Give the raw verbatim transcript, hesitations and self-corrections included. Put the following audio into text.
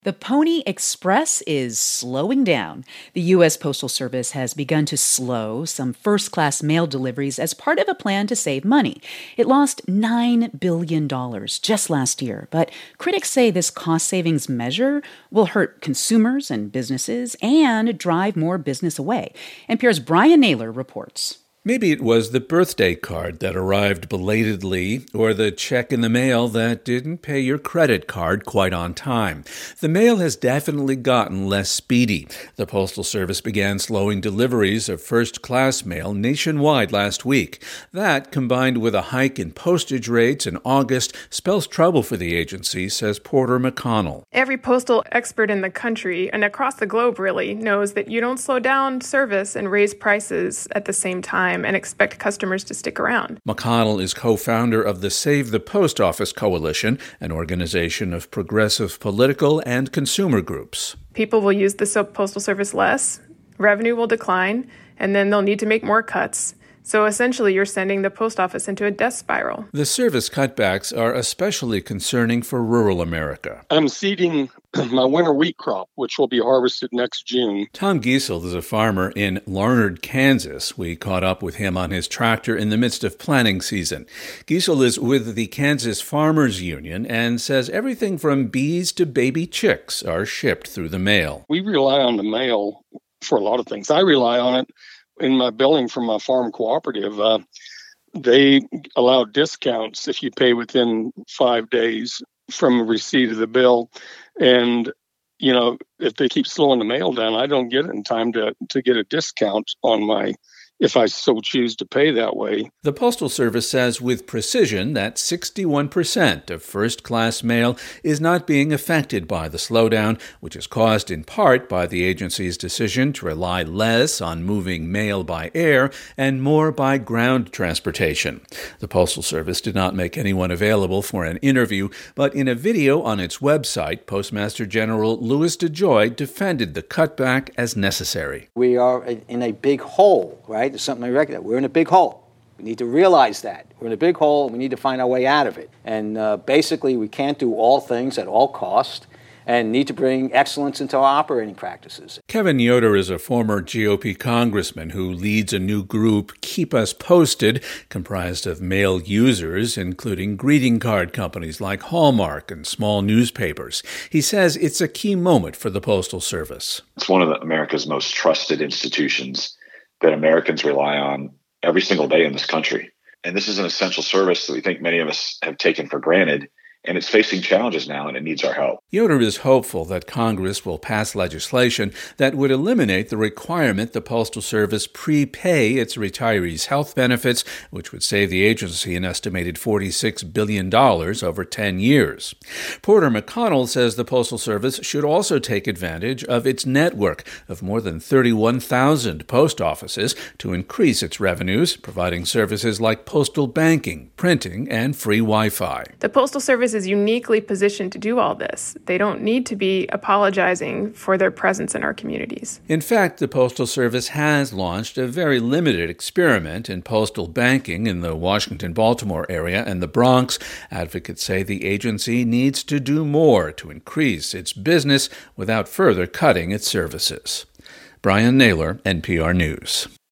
The Pony Express is slowing down. The U S. Postal Service has begun to slow some first-class mail deliveries as part of a plan to save money. It lost nine billion dollars just last year, but critics say this cost savings measure will hurt consumers and businesses and drive more business away. N P R's Brian Naylor reports. Maybe it was the birthday card that arrived belatedly, or the check in the mail that didn't pay your credit card quite on time. The mail has definitely gotten less speedy. The Postal Service began slowing deliveries of first-class mail nationwide last week. That, combined with a hike in postage rates in August, spells trouble for the agency, says Porter McConnell. Every postal expert in the country, and across the globe really, knows that you don't slow down service and raise prices at the same time and expect customers to stick around. McConnell is co-founder of the Save the Post Office Coalition, an organization of progressive political and consumer groups. People will use the Postal Service less, revenue will decline, and then they'll need to make more cuts. So essentially, you're sending the post office into a death spiral. The service cutbacks are especially concerning for rural America. I'm seeding my winter wheat crop, which will be harvested next June. Tom Giesel is a farmer in Larned, Kansas. We caught up with him on his tractor in the midst of planting season. Giesel is with the Kansas Farmers Union and says everything from bees to baby chicks are shipped through the mail. We rely on the mail for a lot of things. I rely on it in my billing from my farm cooperative. Uh, they allow discounts if you pay within five days from receipt of the bill. And, you know, if they keep slowing the mail down, I don't get it in time to, to get a discount on my, if I so choose to pay that way. The Postal Service says with precision that sixty-one percent of first-class mail is not being affected by the slowdown, which is caused in part by the agency's decision to rely less on moving mail by air and more by ground transportation. The Postal Service did not make anyone available for an interview, but in a video on its website, Postmaster General Louis DeJoy defended the cutback as necessary. We are in a big hole, right? There's something I recognize. We're in a big hole. We need to realize that. We're in a big hole, and we need to find our way out of it. And uh, basically, we can't do all things at all cost and need to bring excellence into our operating practices. Kevin Yoder is a former G O P congressman who leads a new group, Keep Us Posted, comprised of mail users, including greeting card companies like Hallmark and small newspapers. He says it's a key moment for the Postal Service. It's one of the, America's most trusted institutions that Americans rely on every single day in this country. And this is an essential service that we think many of us have taken for granted. And it's facing challenges now, and it needs our help. Yoder is hopeful that Congress will pass legislation that would eliminate the requirement the Postal Service prepay its retirees' health benefits, which would save the agency an estimated forty-six billion dollars over ten years. Porter McConnell says the Postal Service should also take advantage of its network of more than thirty-one thousand post offices to increase its revenues, providing services like postal banking, printing, and free Wi-Fi. The Postal Service is uniquely positioned to do all this. They don't need to be apologizing for their presence in our communities. In fact, the Postal Service has launched a very limited experiment in postal banking in the Washington-Baltimore area and the Bronx. Advocates say the agency needs to do more to increase its business without further cutting its services. Brian Naylor, N P R News.